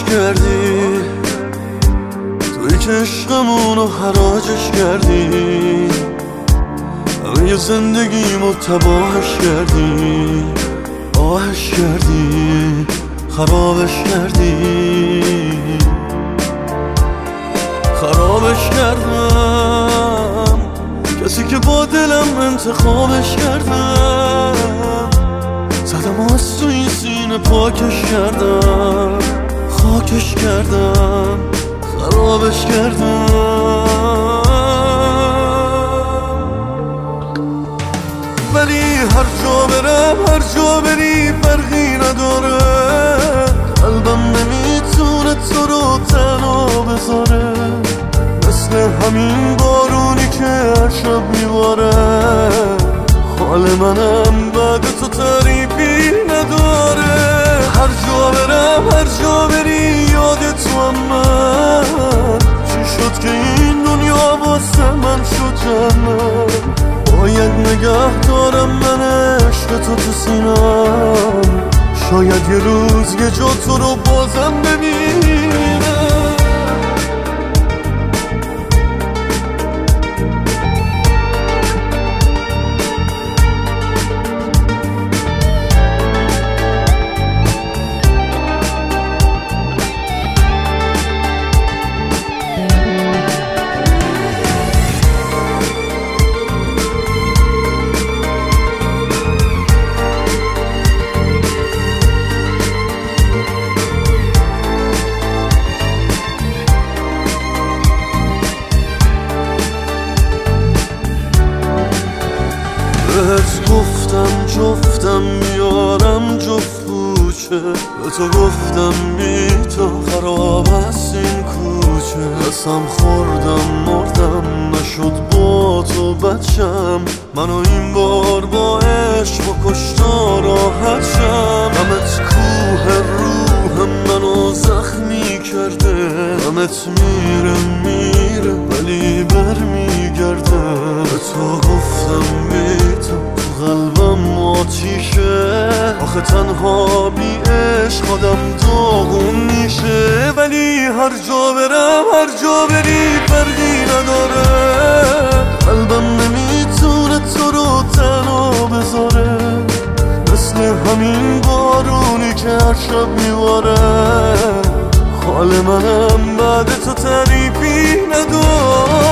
کردی، توی که عشقمونو حراجش کردی، همه زندگیمو تباهش کردی، آهش کردی، خرابش کردی، خرابش کردم. کسی که با دلم انتخابش کردم، زدم از تو این سینه پاکش کردم، خاکش کردم، خرابش کردم. ولی هر جا برم، هر جا بری فرقی نداره، قلبم نمیتونه تو رو تنها بذاره، مثل همین بارونی که هر شب میباره. حال منم بعد تو تعریفی نداره. هر جا برم، هر جا بری یاد تو هم من، چی شد که این دنیا واسه من شد جنت. باید نگه دارم من عشق تو تو سینم، شاید یه روز یه جا تو رو بازم ببینم. بهت گفتم جفتم میارم جفت کوچه، به تو گفتم بی تو خراب است این کوچه. قسم خوردم مردم نشد با تو بچم، منو این بار با عشق و کشتا راحت شم. غمت کوه روح منو زخمی کرده، غمت میره میره ولی برمیگرده. به تو گفتم بی تو قلبم آتیشه، آخه تنها بی عشق آدم داغون میشه. ولی هر جا برم، هر جا بری فرقی نداره، قلبم نمیتونه تو رو تنها بذاره، مثل همین بارونی که هر شب میباره. حال منم بعد تو تعریفی نداره.